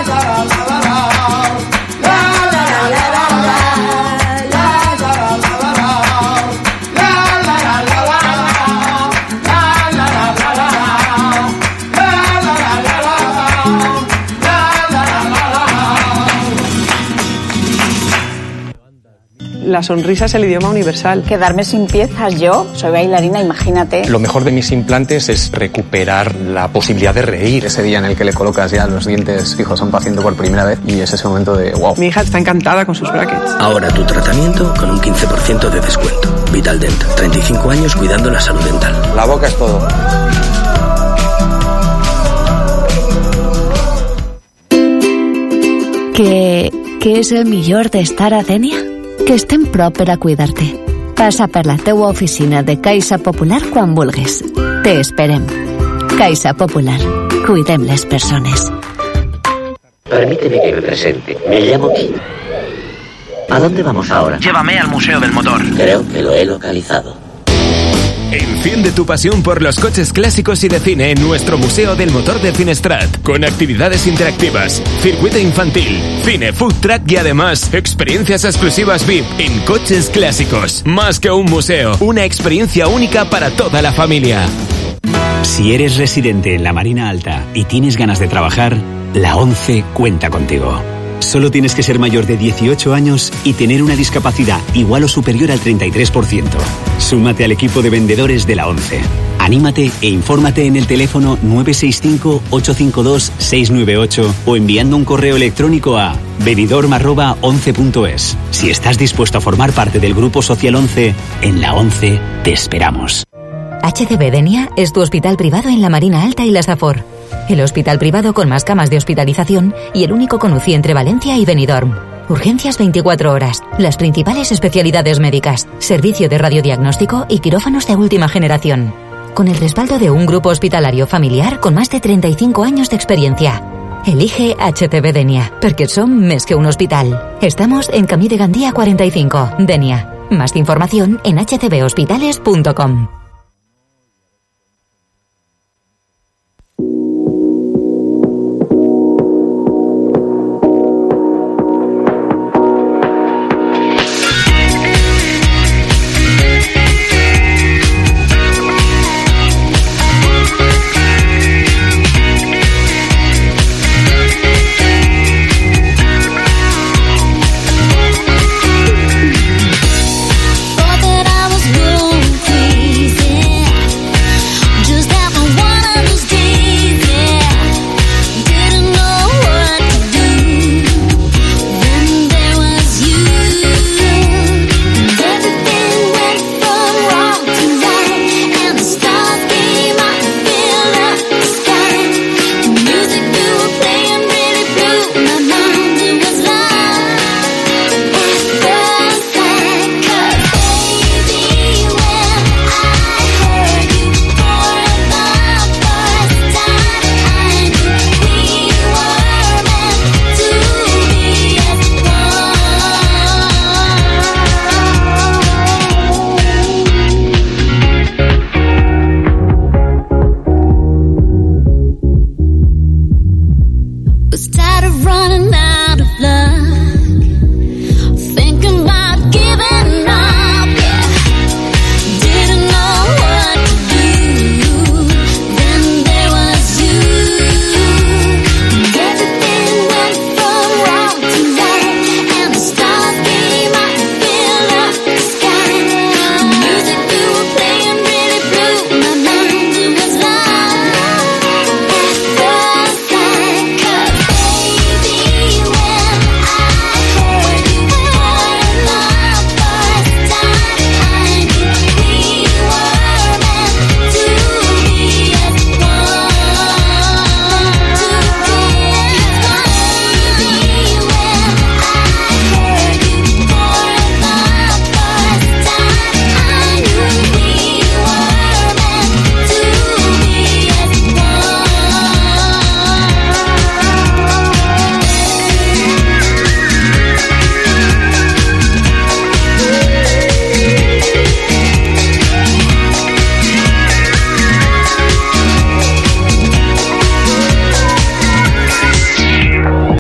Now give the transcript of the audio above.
La sonrisa es el idioma universal. Quedarme sin piezas, yo soy bailarina, imagínate. Lo mejor de mis implantes es recuperar la posibilidad de reír. Ese día en el que le colocas ya los dientes fijos a un paciente por primera vez y es ese momento de wow. Mi hija está encantada con sus brackets. Ahora tu tratamiento con un 15% de descuento. Vitaldent, 35 años cuidando la salud dental. La boca es todo. Què és el millor d'estar a Dénia? Que estem prop per a cuidar-te. Passa per la teua oficina de Caixa Popular quan vulguis. Te esperem. Caixa Popular. Cuidem les persones. Permíteme que me presente. Me llamo Kim. ¿A dónde vamos ahora? Llévame al Museo del Motor. Creo que lo he localizado. Enciende tu pasión por los coches clásicos y de cine en nuestro Museo del Motor de Finestrat, con actividades interactivas, circuito infantil, cine, food truck y además experiencias exclusivas VIP en coches clásicos. Más que un museo, una experiencia única para toda la familia. Si eres residente en la Marina Alta y tienes ganas de trabajar, la ONCE cuenta contigo. Solo tienes que ser mayor de 18 años y tener una discapacidad igual o superior al 33%. Súmate al equipo de vendedores de la ONCE. Anímate e infórmate en el teléfono 965-852-698 o enviando un correo electrónico a benidorm@once.es. Si estás dispuesto a formar parte del Grupo Social ONCE, en la ONCE te esperamos. HCB Denia es tu hospital privado en la Marina Alta y la Safor. El hospital privado con más camas de hospitalización y el único con UCI entre Valencia y Benidorm. Urgencias 24 horas, las principales especialidades médicas, servicio de radiodiagnóstico y quirófanos de última generación. Con el respaldo de un grupo hospitalario familiar con más de 35 años de experiencia. Elige HCB Denia, perquè som més que un hospital. Estamos en Camí de Gandía 45, Denia. Más información en hcbhospitales.com. Was tired of running out of love.